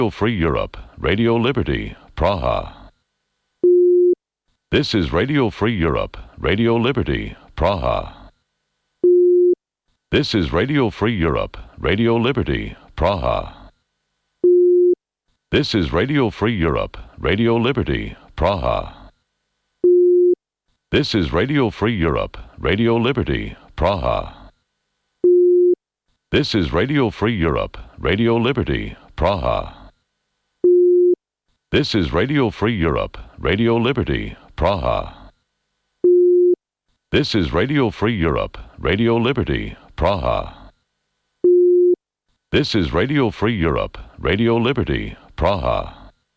Free Europe, Radio Liberty, Praha. This is Radio Free Europe, Radio Liberty, Praha. This is Radio Free Europe, Radio Liberty, Praha. This is Radio Free Europe, Radio Liberty, Praha. This is Radio Free Europe, Radio Liberty, Praha. This is Radio Free Europe, Radio Liberty, Praha. This is Radio Free Europe, Radio Liberty, Praha. This is Radio Free Europe, Radio Liberty, Praha. This is Radio Free Europe, Radio Liberty, Praha.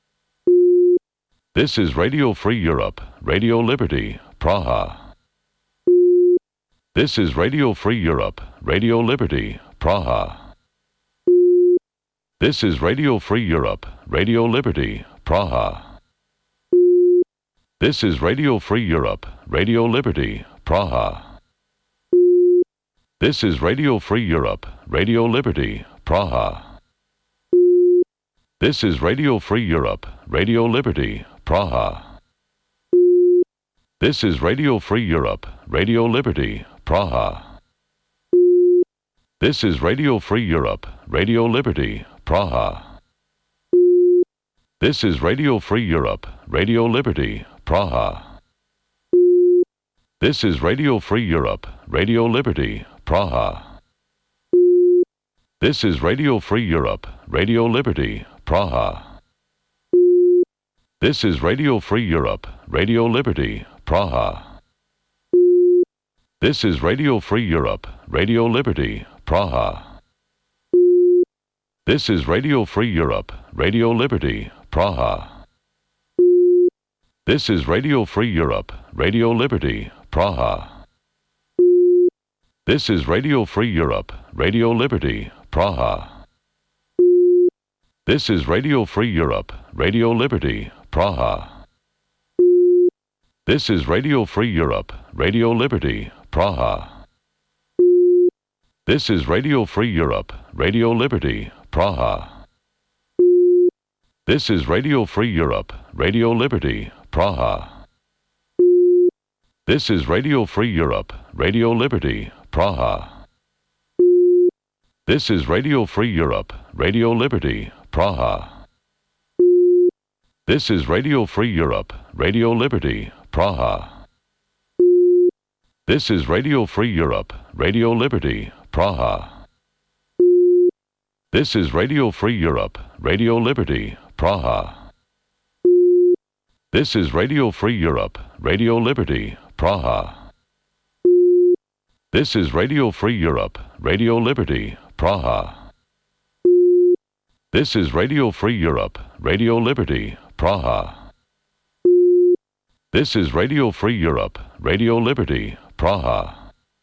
This is Radio Free Europe, Radio Liberty, Praha. This is Radio Free Europe, Radio Liberty, Praha. This is Radio Free Europe, Radio Liberty, Praha. This is Radio Free Europe, Radio Liberty, Praha. This is Radio Free Europe, Radio Liberty, Praha. This is Radio Free Europe, Radio Liberty, Praha. This is Radio Free Europe, Radio Liberty, Praha. This is Radio Free Europe, Radio Liberty, Praha. This is Radio Free Europe, Radio Liberty, Praha. This is Radio Free Europe, Radio Liberty, Praha. This is Radio Free Europe, Radio Liberty, Praha. This is Radio Free Europe, Radio Liberty, Praha. This is Radio Free Europe, Radio Liberty, Praha. This is Radio Free Europe, Radio Liberty, Praha. This is Radio Free Europe, Radio Liberty, Praha. This is Radio Free Europe, Radio Liberty, Praha. This is Radio Free Europe, Radio Liberty, Praha. This is Radio Free Europe, Radio Liberty, Praha. This is Radio Free Europe, Radio Liberty, Praha. This is Radio Free Europe, Radio Liberty, Praha. This is Radio Free Europe, Radio Liberty, Praha. This is Radio Free Europe, Radio Liberty, Praha. This is Radio Free Europe, Radio Liberty, Praha. This is Radio Free Europe, Radio Liberty, Praha. This is Radio Free Europe, Radio Liberty, Praha. This is Radio Free Europe, Radio Liberty, Praha. This is Radio Free Europe, Radio Liberty, Praha. This is Radio Free Europe, Radio Liberty, Praha. This is Radio Free Europe, Radio Liberty, Praha.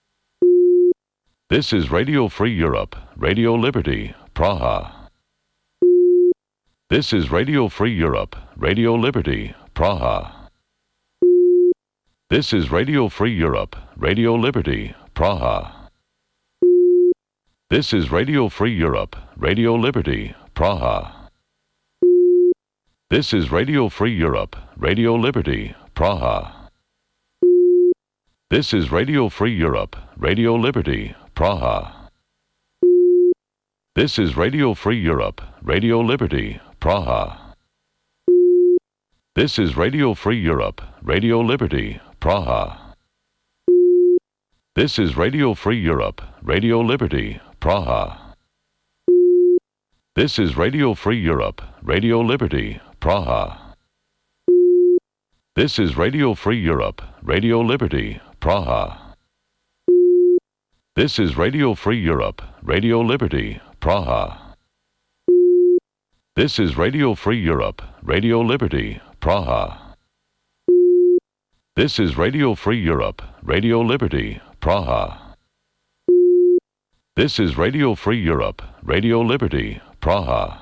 This is Radio Free Europe, Radio Liberty, Praha. This is Radio Free Europe, Radio Liberty, Praha. This is Radio Free Europe, Radio Liberty, Praha. This is Radio Free Europe, Radio Liberty, Praha. This is Radio Free Europe, Radio Liberty, Praha. This is Radio Free Europe, Radio Liberty, Praha. This is Radio Free Europe, Radio Liberty, Praha. This is Radio Free Europe, Radio Liberty, Praha. This is Radio Free Europe, Radio Liberty, Praha. This is Radio Free Europe, Radio Liberty, Praha. This is Radio Free Europe, Radio Liberty, Praha. This is Radio Free Europe, Radio Liberty, Praha. This is Radio Free Europe, Radio Liberty, Praha. This is Radio Free Europe, Radio Liberty, Praha. This is Radio Free Europe, Radio Liberty, Praha.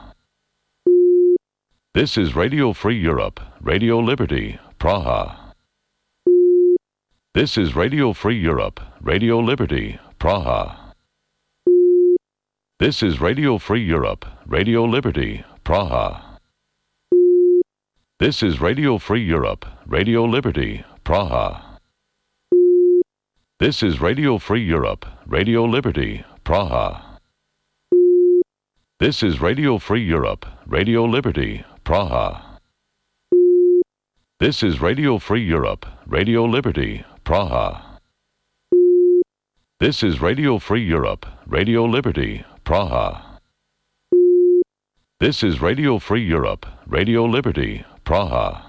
This is Radio Free Europe, Radio Liberty, Praha. This is Radio Free Europe, Radio Liberty, Praha. This is Radio Free Europe, Radio Liberty, Praha. This is Radio Free Europe, Radio Liberty, Praha. This is Radio Free Europe, Radio Liberty, Praha. This is Radio Free Europe, Radio Liberty, Praha. This is Radio Free Europe, Radio Liberty, Praha. This is Radio Free Europe, Radio Liberty, Praha. This is Radio Free Europe, Radio Liberty, Praha.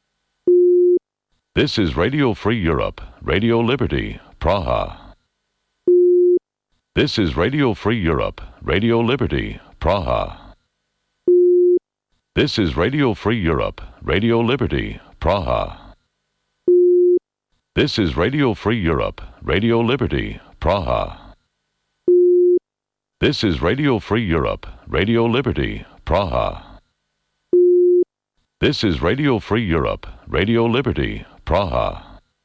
This is Radio Free Europe, Radio Liberty, Praha. This is Radio Free Europe, Radio Liberty, Praha. This is Radio Free Europe, Radio Liberty, Praha. This is Radio Free Europe, Radio Liberty, Praha. This is Radio Free Europe, Radio Liberty, Praha. This is Radio Free Europe, Radio Liberty, Praha.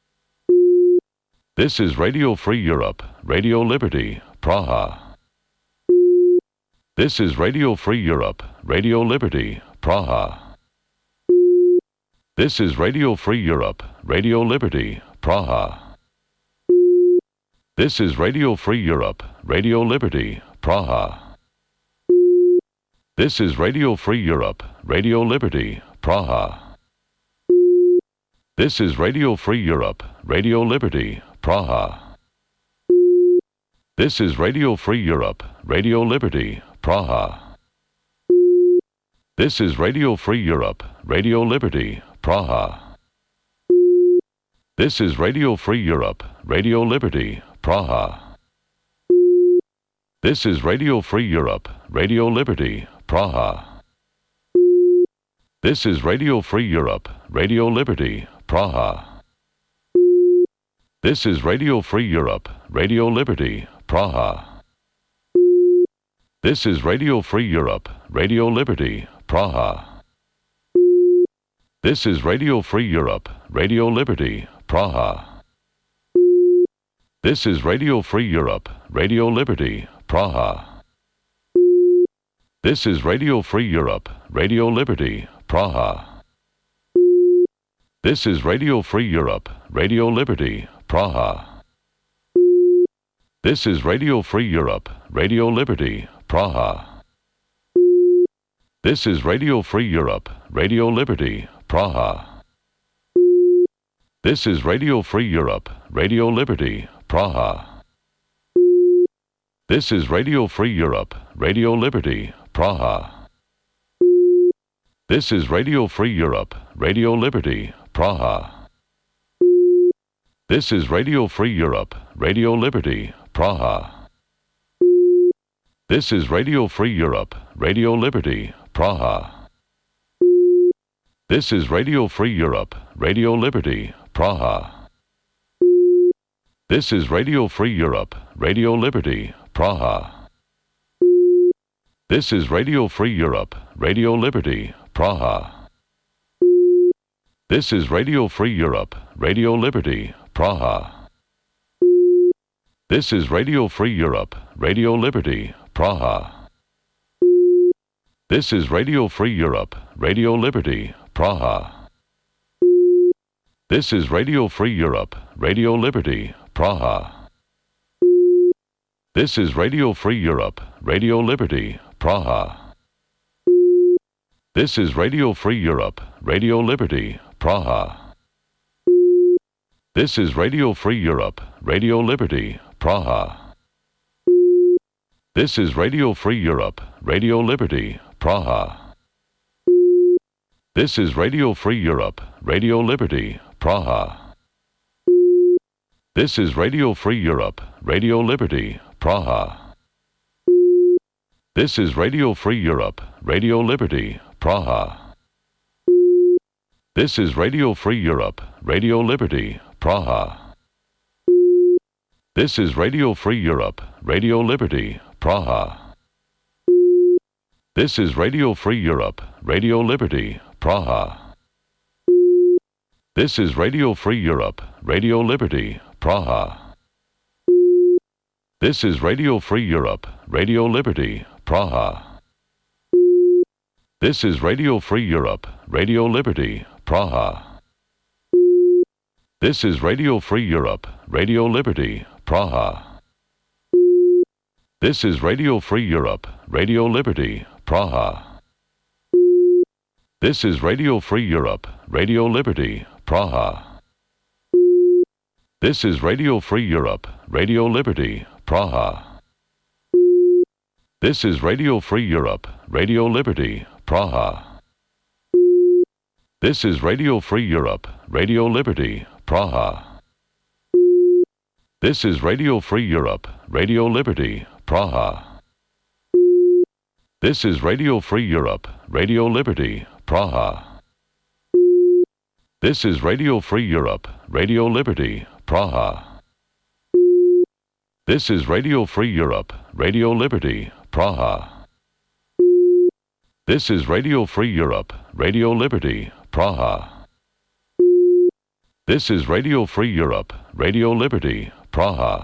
This is Radio Free Europe, Radio Liberty, Praha. This is Radio Free Europe, Radio Liberty, Praha. This is Radio Free Europe, Radio Liberty, Praha. This is Radio Free Europe, Radio Liberty, Praha. This is Radio Free Europe, Radio Liberty, Praha. This is Radio Free Europe, Radio Liberty, Praha. This is Radio Free Europe, Radio Liberty, Praha. This is Radio Free Europe, Radio Liberty, Praha. This is Radio Free Europe, Radio Liberty, Praha. This is Radio Free Europe, Radio Liberty, Praha. This is Radio Free Europe, Radio Liberty, Praha. This is Radio Free Europe, Radio Liberty, Praha. This is Radio Free Europe, Radio Liberty, Praha. This is Radio Free Europe, Radio Liberty, Praha. This is Radio Free Europe, Radio Liberty, Praha. This is Radio Free Europe, Radio Liberty, Praha. This is Radio Free Europe, Radio Liberty, Praha. This is Radio Free Europe, Radio Liberty, Praha. This is Radio Free Europe, Radio Liberty, Praha. This is Radio Free Europe, Radio Liberty, Praha. This is Radio Free Europe, Radio Liberty, Praha. This is Radio Free Europe, Radio Liberty, Praha. This is Radio Free Europe, Radio Liberty, Praha. This is Radio Free Europe, Radio Liberty, Praha. This is Radio Free Europe, Radio Liberty, Praha. This is Radio Free Europe, Radio Liberty, Praha. This is Radio Free Europe, Radio Liberty, Praha. This is Radio Free Europe, Radio Liberty, Praha. This is Radio Free Europe, Radio Liberty, Praha. This is Radio Free Europe, Radio Liberty, Praha. This is Radio Free Europe, Radio Liberty, Praha. This is Radio Free Europe, Radio Liberty, Praha. This is Radio Free Europe, Radio Liberty, Praha. This is Radio Free Europe, Radio Liberty, Praha. This is Radio Free Europe, Radio Liberty, Praha. This is Radio Free Europe, Radio Liberty, Praha. This is Radio Free Europe, Radio Liberty, Praha. This is Radio Free Europe, Radio Liberty, Praha. This is Radio Free Europe, Radio Liberty, Praha. This is Radio Free Europe, Radio Liberty, Praha. This is Radio Free Europe, Radio Liberty, Praha. This is Radio Free Europe, Radio Liberty, Praha. This is Radio Free Europe, Radio Liberty, Praha. This is Radio Free Europe, Radio Liberty, Praha. This is Radio Free Europe, Radio Liberty, Praha. This is Radio Free Europe, Radio Liberty, Praha. This is Radio Free Europe, Radio Liberty, Praha. This is Radio Free Europe, Radio Liberty, Praha. This is Radio Free Europe, Radio Liberty, Praha. This is Radio Free Europe, Radio Liberty, Praha. This is Radio Free Europe, Radio Liberty, Praha. This is Radio Free Europe, Radio Liberty, Praha. This is Radio Free Europe, Radio Liberty, Praha. This is Radio Free Europe, Radio Liberty, Praha. This is Radio Free Europe, Radio Liberty, Praha. This is Radio Free Europe, Radio Liberty, Praha.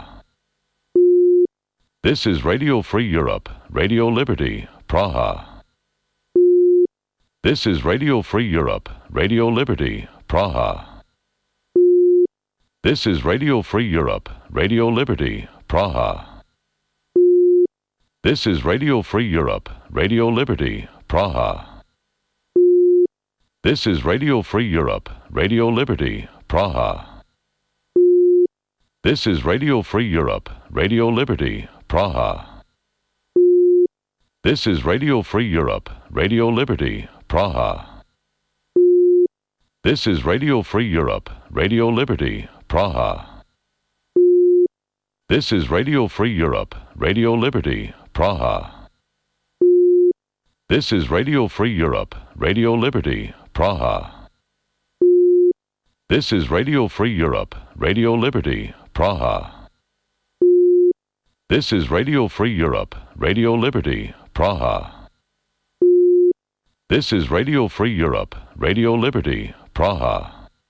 This is Radio Free Europe, Radio Liberty, Praha. This is Radio Free Europe, Radio Liberty, Praha. This is Radio Free Europe, Radio Liberty, Praha. This is Radio Free Europe, Radio Liberty, Praha. This is Radio Free Europe, Radio Liberty, Praha. This is Radio Free Europe, Radio Liberty, Praha. This is Radio Free Europe, Radio Liberty, Praha. This is Radio Free Europe, Radio Liberty, Praha. This is Radio Free Europe, Radio Liberty, Praha. This is Radio Free Europe, Radio Liberty, Praha. This is Radio Free Europe, Radio Liberty, Praha. This is Radio Free Europe, Radio Liberty, Praha. This is Radio Free Europe, Radio Liberty, Praha.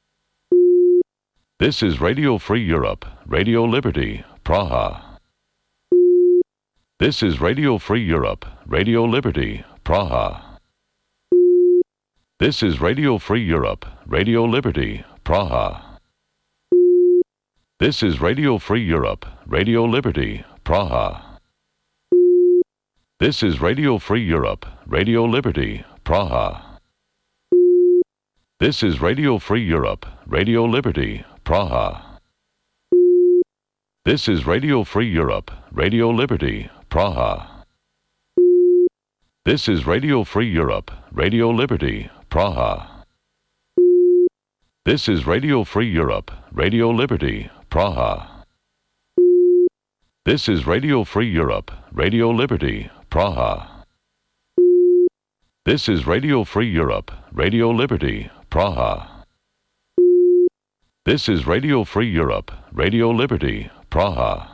This is Radio Free Europe, Radio Liberty, Praha. This is Radio Free Europe, Radio Liberty, Praha. This is Radio Free Europe, Radio Liberty, Praha. This is Radio Free Europe, Radio Liberty, Praha. This is Radio Free Europe, Radio Liberty, Praha. This is Radio Free Europe, Radio Liberty, Praha. This is Radio Free Europe, Radio Liberty, Praha. This is Radio Free Europe, Radio Liberty, Praha. This is Radio Free Europe, Radio Liberty, Praha. This is Radio Free Europe, Radio Liberty, Praha. This is Radio Free Europe, Radio Liberty, Praha. This is Radio Free Europe, Radio Liberty, Praha.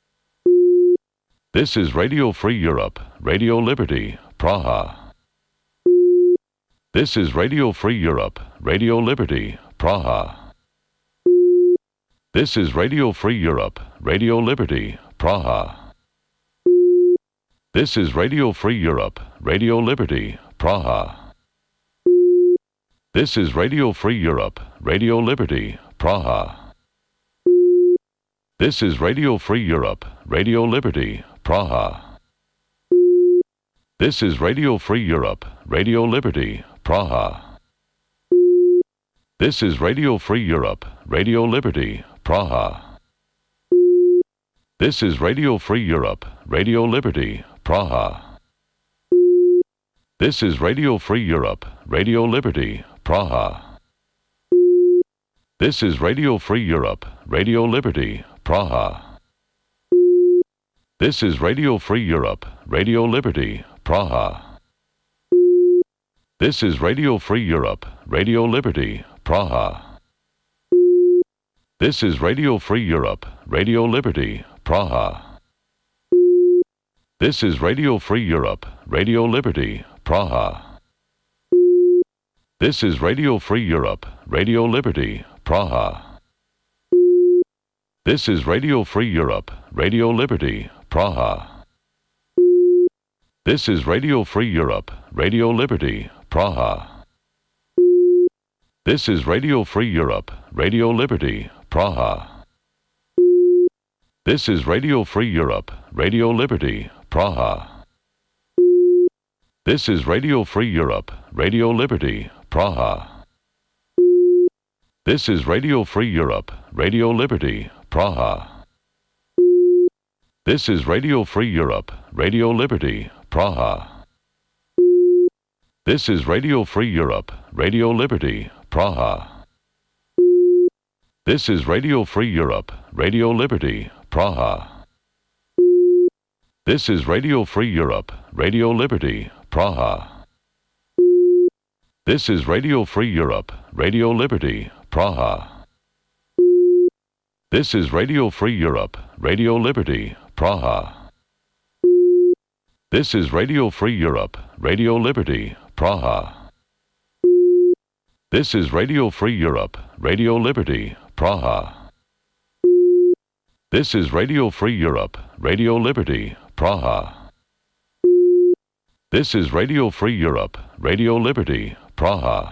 This is Radio Free Europe, Radio Liberty, Praha. This is Radio Free Europe, Radio Liberty, Praha. This is Radio Free Europe, Radio Liberty, Praha. This is Radio Free Europe, Radio Liberty, Praha. This is Radio Free Europe, Radio Liberty, Praha. This is Radio Free Europe, Radio Liberty, Praha. This is Radio Free Europe, Radio Liberty, Praha. This is Radio Free Europe, Radio Liberty, Praha. This is Radio Free Europe, Radio Liberty, Praha. This is Radio Free Europe, Radio Liberty, Praha. This is Radio Free Europe, Radio Liberty, Praha. This is Radio Free Europe, Radio Liberty, Praha. This is Radio Free Europe, Radio Liberty, Praha. This is Radio Free Europe, Radio Liberty, Praha. This is Radio Free Europe, Radio Liberty, Praha. This is Radio Free Europe, Radio Liberty, Praha. This is Radio Free Europe, Radio Liberty, Praha. This is Radio Free Europe, Radio Liberty, Praha. This is Radio Free Europe, Radio Liberty, Praha. This is Radio Free Europe, Radio Liberty, Praha. This is Radio Free Europe, Radio Liberty, Praha. This is Radio Free Europe, Radio Liberty, Praha. This is Radio Free Europe, Radio Liberty, Praha. This is Radio Free Europe, Radio Liberty, Praha. This is Radio Free Europe, Radio Liberty, Praha. This is Radio Free Europe, Radio Liberty, Praha. This is Radio Free Europe, Radio Liberty, Praha. This is Radio Free Europe, Radio Liberty, Praha. This is Radio Free Europe, Radio Liberty, Praha. This is Radio Free Europe, Radio Liberty, Praha. This is Radio Free Europe, Radio Liberty, Praha. This is Radio Free Europe, Radio Liberty, Praha.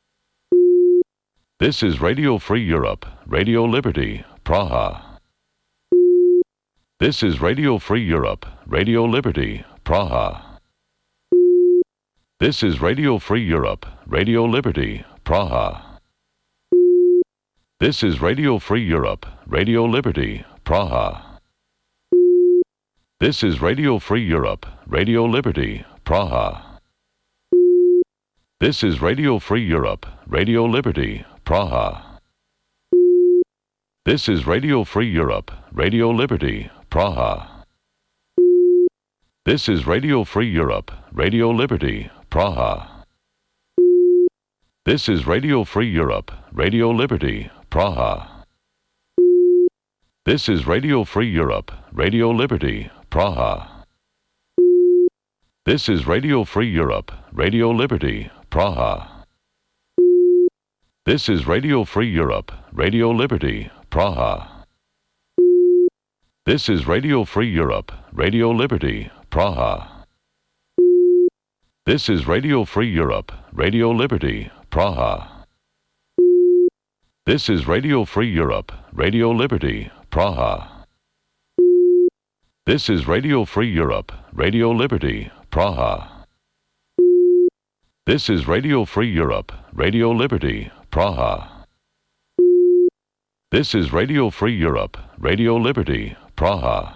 This is Radio Free Europe, Radio Liberty, Praha. This is Radio Free Europe, Radio Liberty, Praha. This is Radio Free Europe, Radio Liberty, Praha. This is Radio Free Europe, Radio Liberty, Praha. This is Radio Free Europe, Radio Liberty, Praha. This is Radio Free Europe, Radio Liberty, Praha. This is Radio Free Europe, Radio Liberty, Praha. This is Radio Free Europe, Radio Liberty, Praha. This is Radio Free Europe, Radio Liberty, Praha. This is Radio Free Europe, Radio Liberty, Praha. This is Radio Free Europe, Radio Liberty, Praha. This is Radio Free Europe, Radio Liberty, Praha. This is Radio Free Europe, Radio Liberty, Praha. This is Radio Free Europe, Radio Liberty, Praha. This is Radio Free Europe, Radio Liberty, Praha. This is Radio Free Europe, Radio Liberty, Praha. This is Radio Free Europe, Radio Liberty, Praha. This is Radio Free Europe, Radio Liberty, Praha.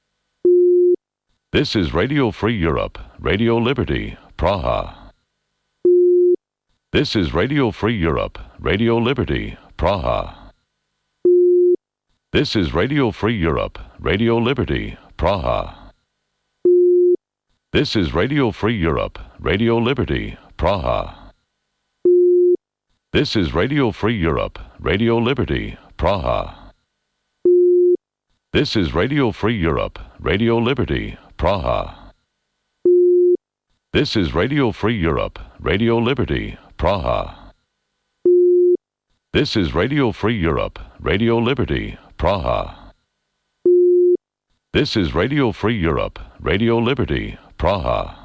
This is Radio Free Europe, Radio Liberty, Praha. This is Radio Free Europe, Radio Liberty, Praha. This is Radio Free Europe, Radio Liberty, Praha. This is Radio Free Europe, Radio Liberty, Praha. This is Radio Free Europe, Radio Liberty, Praha. This is Radio Free Europe, Radio Liberty, Praha. This is Radio Free Europe, Radio Liberty, Praha. This is Radio Free Europe, Radio Liberty, Praha. This is Radio Free Europe, Radio Liberty, Praha.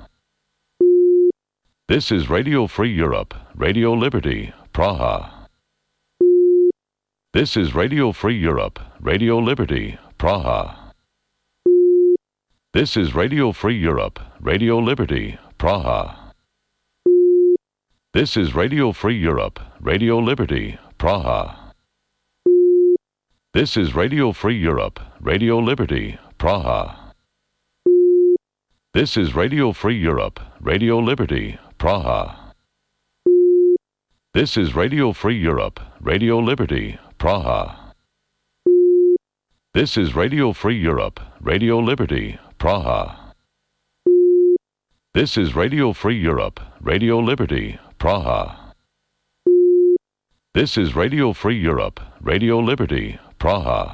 This is Radio Free Europe, Radio Liberty, Praha. This is Radio Free Europe, Radio Liberty, Praha. This is Radio Free Europe, Radio Liberty, Praha. This is Radio Free Europe, Radio Liberty, Praha. This is Radio Free Europe, Radio Liberty, Praha. This is Radio Free Europe, Radio Liberty, Praha. This is Radio Free Europe, Radio Liberty, Praha. This is Radio Free Europe, Radio Liberty, Praha. This is Radio Free Europe, Radio Liberty, Praha. This is Radio Free Europe, Radio Liberty, Praha.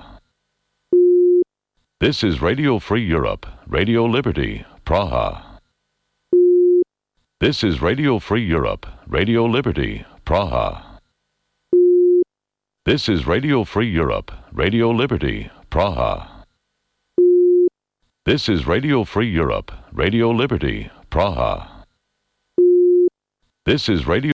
This is Radio Free Europe, Radio Liberty, Praha. This is Radio Free Europe, Radio Liberty, Praha. This is Radio Free Europe, Radio Liberty, Praha. This is Radio Free Europe, Radio Liberty, Praha. This is Radio